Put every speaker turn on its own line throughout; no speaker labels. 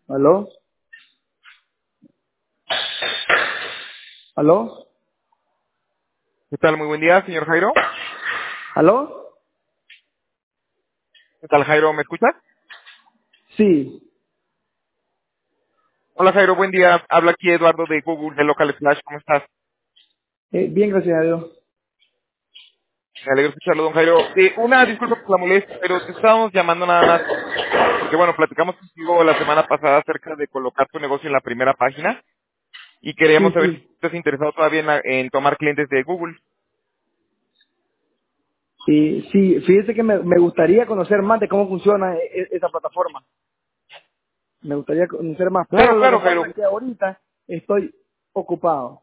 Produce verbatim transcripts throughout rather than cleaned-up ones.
¿Aló? ¿Aló?
¿Qué tal? Muy buen día, señor Jairo.
¿Aló?
¿Qué tal, Jairo? ¿Me escuchas?
Sí.
Hola, Jairo, buen día. Habla aquí Eduardo de Google, de Local Flash. ¿Cómo estás?
Eh, bien, gracias a Dios.
Me alegro escucharlo, don Jairo. Eh, una disculpa por la molestia, pero te estábamos llamando nada más porque, bueno, platicamos contigo la semana pasada acerca de colocar tu negocio en la primera página y
Sí,
queríamos saber si
sí.
estás interesado todavía en, la- en tomar clientes de Google.
Y sí, fíjese que me, me gustaría conocer más de cómo funciona e- e- esa plataforma. Me gustaría conocer más, pero
Claro,
lo que
claro,
pasa
Jairo.
es que ahorita estoy ocupado.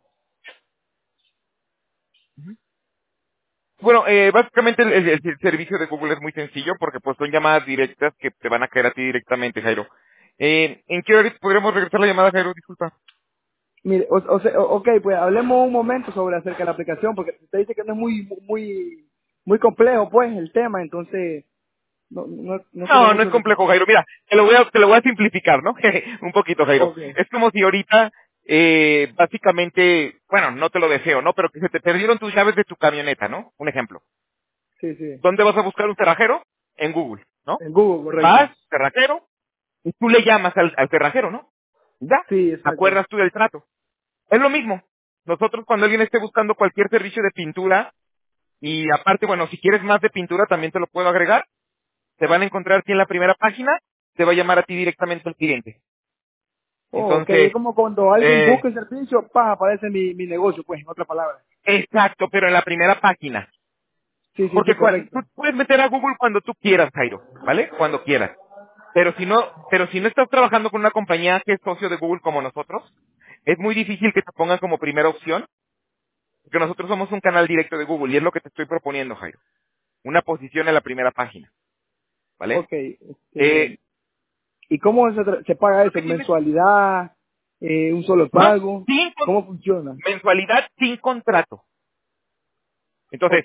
Bueno, eh, básicamente el, el- el servicio de Google es muy sencillo porque pues son llamadas directas que te van a caer a ti directamente, Jairo. Eh, ¿En qué hora podríamos regresar la llamada, Jairo? Disculpa.
Mire, o, o sea, o- ok, pues hablemos un momento sobre acerca de la aplicación, porque usted dice que no es muy, muy, muy complejo, pues, el tema, entonces no, no, no quiero
No, no es
mucho que...
complejo, Jairo. Mira, te lo voy a, te lo voy a simplificar, ¿no? Un poquito, Jairo.
Ok,
Es como si ahorita, eh, básicamente, bueno, no te lo deseo, ¿no? Pero que se te perdieron tus llaves de tu camioneta, ¿no? Un ejemplo.
sí, sí.
¿Dónde vas a buscar un cerrajero? En Google, ¿no?
En Google, correcto.
Vas, cerrajero, y tú le llamas al, al cerrajero, ¿no? Ya,
Sí,
¿te
exacto.
acuerdas tú del trato? Es lo mismo. Nosotros cuando alguien esté buscando cualquier servicio de pintura, y aparte, bueno, si quieres más de pintura también te lo puedo agregar, te van a encontrar aquí en la primera página, te va a llamar a ti directamente el cliente.
Oh, ok, es
Entonces,
como cuando alguien
eh,
busca el servicio, pa, aparece mi, mi negocio, pues, en otras palabras.
exacto, pero en la primera página.
Sí, sí, sí,
Porque cua-
correcto.
tú puedes meter a Google cuando tú quieras, Jairo, ¿vale? Cuando quieras. Pero si no, pero si no estás trabajando con una compañía que es socio de Google como nosotros, es muy difícil que te pongan como primera opción, porque nosotros somos un canal directo de Google y es lo que te estoy proponiendo, Jairo. Una posición en la primera página, ¿vale?
Ok, este,
Eh,
¿y cómo se, tra- se paga eso?
¿qué tienes?
¿Mensualidad? Eh, ¿Un solo
No,
pago?
sin con-
¿Cómo funciona?
mensualidad sin contrato. Entonces,
Ok,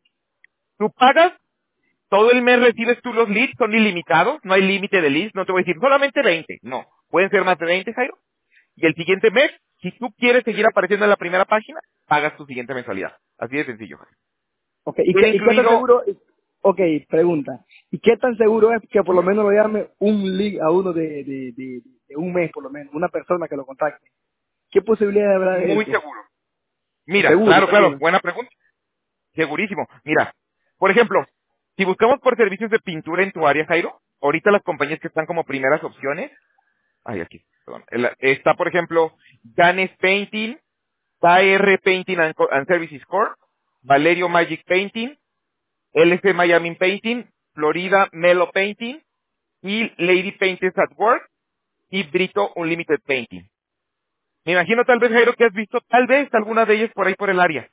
tú pagas. Todo el mes recibes tú los leads, son ilimitados, no hay límite de leads, no te voy a decir solamente veinte, no, pueden ser más de veinte, Jairo. Y el siguiente mes, si tú quieres seguir apareciendo en la primera página, pagas tu siguiente mensualidad. Así de sencillo, Jairo.
ok, ¿y
Viene
qué, y qué tan
incluido,
seguro? Ok, pregunta. ¿Y qué tan seguro es que por lo menos lo llame un lead a uno de, de, de, de un mes, por lo menos, una persona que lo contacte? ¿Qué posibilidad habrá de
muy
eso?
seguro. Mira,
Seguro,
claro, claro,
seguro.
buena pregunta, segurísimo. Mira, por ejemplo, si buscamos por servicios de pintura en tu área, Jairo, ahorita las compañías que están como primeras opciones, ay, aquí, perdón, el- está por ejemplo, Ganes Painting, K R Painting and, Co- and Services Corp, Valerio Magic Painting, L C Miami Painting, Florida Melo Painting y Lady Painters at Work y Brito Unlimited Painting. Me imagino tal vez, Jairo, que has visto tal vez alguna de ellas por ahí por el área.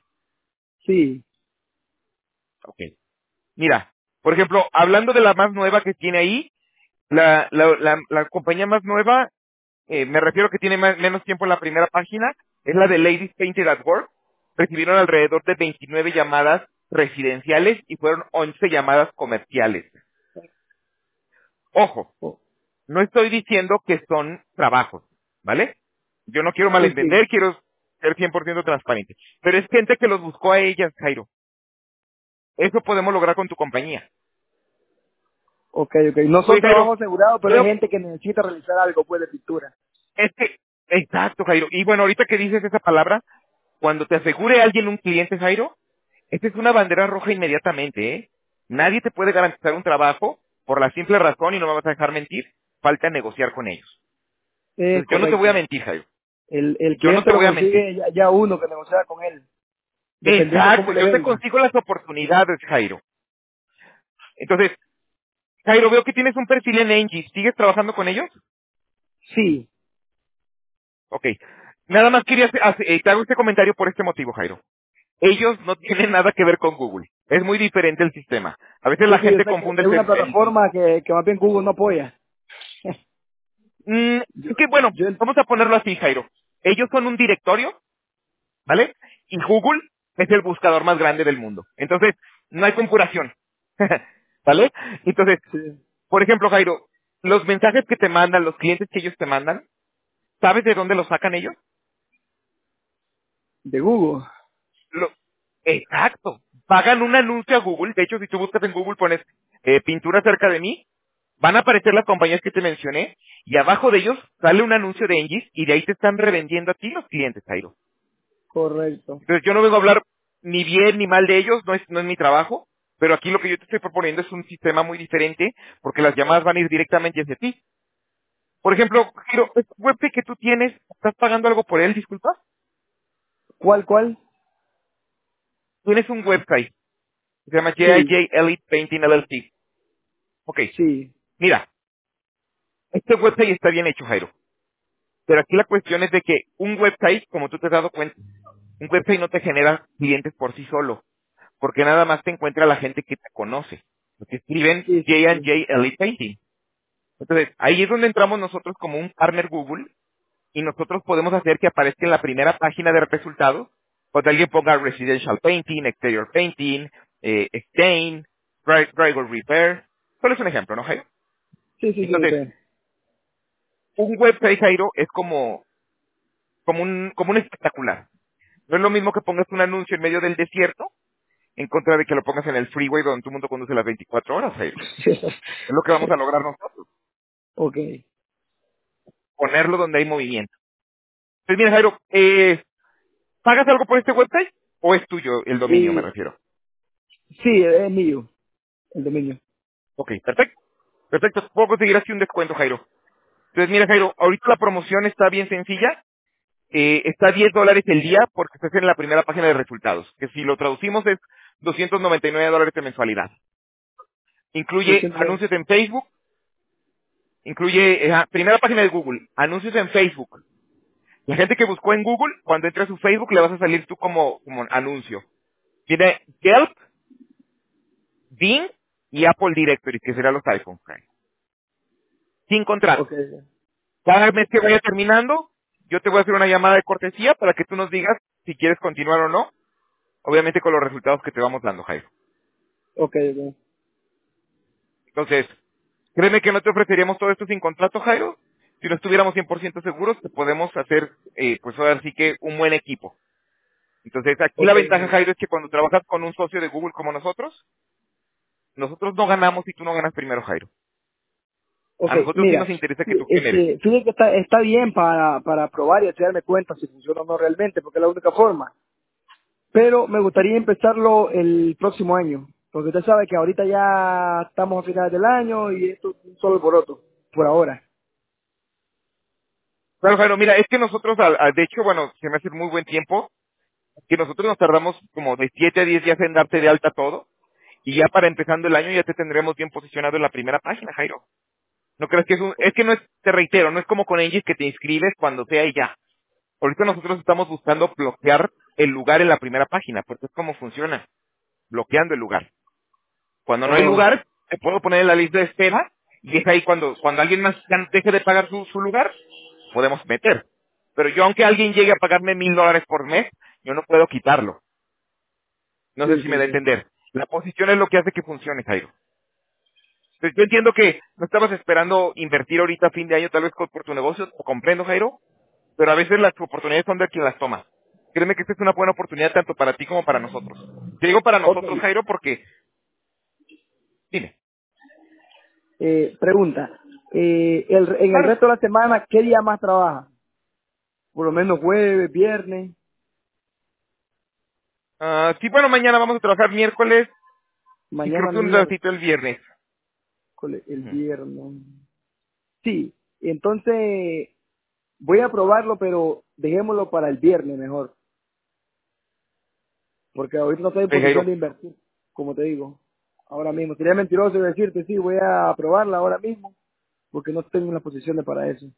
Sí.
Ok. Mira, por ejemplo, hablando de la más nueva que tiene ahí, la, la, la, la compañía más nueva, eh, me refiero que tiene más- menos tiempo en la primera página, es la de Ladies Painted at Work. Recibieron alrededor de veintinueve llamadas residenciales y fueron once llamadas comerciales. Ojo,
Oh,
no estoy diciendo que son trabajos, ¿vale? Yo no quiero
sí, sí.
malentender, quiero ser cien por ciento transparente. Pero es gente que los buscó a ellas, Jairo. Eso podemos lograr con tu compañía.
Ok, ok. No son
Oye, Jairo,
trabajos asegurados, pero hay
veo,
gente que necesita realizar algo, pues, de pintura.
es que, exacto, Jairo. Y bueno, ahorita que dices esa palabra, cuando te asegure alguien un cliente, Jairo, esta es una bandera roja inmediatamente, ¿eh? Nadie te puede garantizar un trabajo por la simple razón, y no me vas a dejar mentir, falta negociar con ellos.
Es
Entonces, yo no te voy a
correcto.
mentir, Jairo.
El, el
Yo no
cliente
te
lo
voy a mentir.
consigue ya, ya uno que negocia con él, dependiendo
Exacto,
cómo le
yo te
venda.
consigo las oportunidades, Jairo. Entonces, Jairo, veo que tienes un perfil en Engie. ¿Sigues trabajando con ellos?
Sí.
Ok. Nada más quería hacer, hace- eh, te hago este comentario por este motivo, Jairo. Ellos no tienen nada que ver con Google. Es muy diferente el sistema. A veces
Sí,
la
sí, yo
gente
sé que
confunde
es
el,
una
ser- el- el-
plataforma que, que más bien Google no apoya.
Mm,
yo,
es que bueno,
yo,
vamos a ponerlo así, Jairo. Ellos son un directorio, ¿vale? Y Google es el buscador más grande del mundo. Entonces, no hay comparación. ¿Vale? Entonces,
sí.
por ejemplo, Jairo, los mensajes que te mandan, los clientes que ellos te mandan, ¿sabes de dónde los sacan ellos?
De Google.
Lo, exacto. Pagan un anuncio a Google. De hecho, si tú buscas en Google, pones eh, pintura cerca de mí, van a aparecer las compañías que te mencioné, y abajo de ellos sale un anuncio de Engis, y de ahí te están revendiendo a ti los clientes, Jairo.
Correcto.
Entonces yo no vengo a hablar ni bien ni mal de ellos, no es, no es mi trabajo, pero aquí lo que yo te estoy proponiendo es un sistema muy diferente, porque las llamadas van a ir directamente hacia ti. Por ejemplo, Jairo, ¿este website que tú tienes, estás pagando algo por él, disculpa?
¿Cuál, cuál?
Tienes un website, que se llama J I
Sí,
J Elite Painting L L C. Ok,
sí.
mira, este website está bien hecho, Jairo. Pero aquí la cuestión es de que un website, como tú te has dado cuenta, un website no te genera clientes por sí solo, porque nada más te encuentra la gente que te conoce, porque escriben
Sí, sí,
J and
sí.
J Elite Painting. Entonces, ahí es donde entramos nosotros como un partner Google, y nosotros podemos hacer que aparezca en la primera página de resultados, cuando alguien ponga Residential Painting, Exterior Painting, eh, Stain, dry- Drywall Repair. Solo es un ejemplo, ¿no, Jairo?
Sí, sí, sí, lo
Entonces,
sé.
un website, Jairo, es como, como un, como un espectacular. No es lo mismo que pongas un anuncio en medio del desierto en contra de que lo pongas en el freeway donde todo el mundo conduce las veinticuatro horas, Jairo. Es lo que vamos a lograr nosotros,
Ok.
ponerlo donde hay movimiento. Entonces, mira, Jairo, eh, ¿pagas algo por este website? ¿O es tuyo el dominio, me
Y,
refiero?
sí, es mío, el dominio.
Ok, perfecto. Perfecto, puedo conseguir así un descuento, Jairo. Entonces, mira, Jairo, ahorita la promoción está bien sencilla. Eh, está a diez dólares el día porque estás en la primera página de resultados, que si lo traducimos es doscientos noventa y nueve dólares de mensualidad. Incluye
doscientos.
anuncios en Facebook, incluye eh, ah, primera página de Google, anuncios en Facebook. La gente que buscó en Google, cuando entre a su Facebook le vas a salir tú como, como anuncio. Tiene Yelp, Bing y Apple Directory, que serán los iPhones. Sin
Ok.
contrato. Cada mes que vaya terminando, yo te voy a hacer una llamada de cortesía para que tú nos digas si quieres continuar o no, obviamente con los resultados que te vamos dando, Jairo.
Ok, ok.
Entonces, créeme que no te ofreceríamos todo esto sin contrato, Jairo. Si no estuviéramos cien por ciento seguros, te podemos hacer, eh, pues ahora sí que un buen equipo. Entonces, aquí la
Ok,
ventaja,
ok.
Jairo, es que cuando trabajas con un socio de Google como nosotros, nosotros no ganamos y tú no ganas primero, Jairo.
Ok,
A nosotros sí
mira,
nos interesa
sí,
que tú generes.
este, fíjate que está, está bien para, para probar y así darme cuenta si funciona o no realmente, porque es la única forma. Pero me gustaría empezarlo el próximo año, porque usted sabe que ahorita ya estamos a finales del año y esto es un solo alboroto, por ahora.
Claro, Jairo, mira, es que nosotros, al- al- de hecho, bueno, se me hace muy buen tiempo, que nosotros nos tardamos como de siete a diez días en darte de alta todo, y ya para empezando el año ya te tendremos bien posicionado en la primera página, Jairo. No crees que es un, es que no es, te reitero, no es como con Engis que te inscribes cuando sea y ya. Ahorita nosotros estamos buscando bloquear el lugar en la primera página, porque es como funciona, bloqueando el lugar. Cuando no hay
Oh,
lugar, te puedo poner en la lista de espera, y es ahí cuando, cuando alguien más ya deje de pagar su, su lugar, podemos meter. Pero yo, aunque alguien llegue a pagarme mil dólares por mes, yo no puedo quitarlo. No sé
sí,
si me
sí,
da a
sí.
entender. La posición es lo que hace que funcione, Jairo. Entonces, yo entiendo que no estabas esperando invertir ahorita a fin de año tal vez por por tu negocio, lo comprendo, Jairo, pero a veces las oportunidades son de quien las toma. Créeme que esta es una buena oportunidad tanto para ti como para nosotros. Te digo para
Ok,
nosotros, Jairo, porque, dime.
eh, pregunta, eh, el, en el
Claro.
resto de la semana, ¿qué día más trabaja? Por lo menos jueves, viernes,
Ah, sí, bueno, mañana vamos a trabajar miércoles y creo
mañana
que un
miércoles,
ratito el viernes.
el
Ujú.
viernes. Sí, entonces voy a probarlo, pero dejémoslo para el viernes mejor, porque ahorita no estoy en
Eh,
posición
Jairo.
de invertir, como te digo, ahora mismo. Sería mentiroso decirte, sí, voy a probarla ahora mismo, porque no tengo la posición de para eso.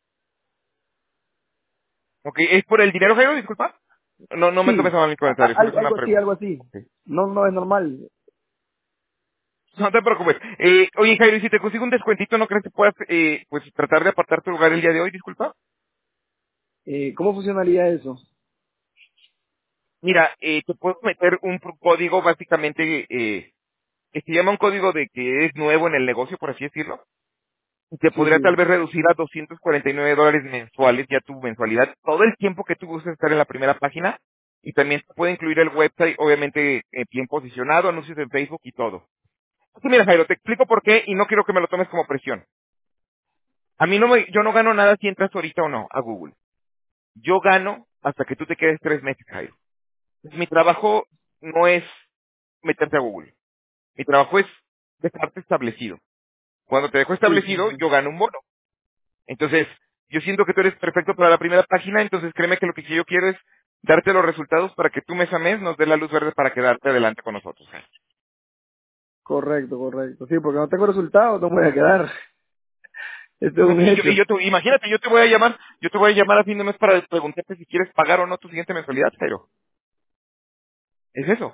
Ok, ¿es por el dinero, Jairo? Disculpa. No, no me tomes
Sí,
a mal mi
a-
comentario,
a-
solo es
algo,
una
algo así,
pregunta.
algo así.
Ok.
No, no es normal.
No te preocupes. Eh, oye, Jairo, y si te consigo un descuentito, ¿no crees que puedas, eh, pues, tratar de apartar tu lugar el día de hoy? Disculpa.
Eh, ¿Cómo funcionaría eso?
Mira, eh, te puedo meter un pro- código básicamente, eh, que se llama un código de que es nuevo en el negocio, por así decirlo. y te
Sí,
podría tal
sí,
vez reducir a doscientos cuarenta y nueve dólares mensuales ya tu mensualidad, todo el tiempo que tú gustes estar en la primera página, y también te puede incluir el website, obviamente eh, bien posicionado, anuncios en Facebook y todo. Entonces, mira, Jairo, te explico por qué y no quiero que me lo tomes como presión. A mí no me, yo no gano nada si entras ahorita o no a Google. Yo gano hasta que tú te quedes tres meses, Jairo. Mi trabajo no es meterte a Google. Mi trabajo es dejarte establecido. Cuando te dejo
sí, sí,
establecido,
sí.
yo gano un bono. Entonces, yo siento que tú eres perfecto para la primera página, entonces créeme que lo que yo quiero es darte los resultados para que tú mes a mes nos dé la luz verde para quedarte adelante con nosotros. Jairo.
Correcto, correcto. Sí, porque no tengo resultados, no me voy a quedar. Esto es un
Y yo, y
hecho.
yo te, imagínate, yo te voy a llamar, yo te voy a llamar a fin de mes para preguntarte si quieres pagar o no tu siguiente mensualidad, Jairo. Es eso.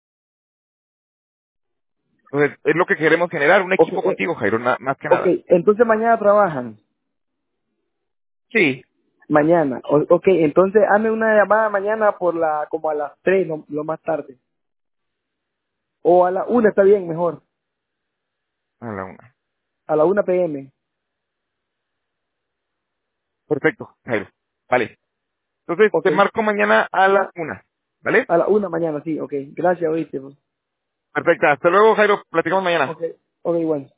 Entonces, es lo que queremos generar, un
Ok,
equipo
eh,
contigo, Jairo, na- más que
ok,
nada.
entonces mañana trabajan.
Sí,
Mañana. O- ok, entonces hazme una llamada mañana por la, como a las tres, no, lo más tarde. O a la una está bien, mejor.
a la una.
A la una p m.
Perfecto, Jairo. Vale. Entonces,
Ok.
te marco mañana a la una. ¿Vale?
A la una mañana, sí, ok. Gracias, oíste. Pues.
Perfecto. Hasta luego, Jairo. Platicamos mañana.
Ok, ok, igual.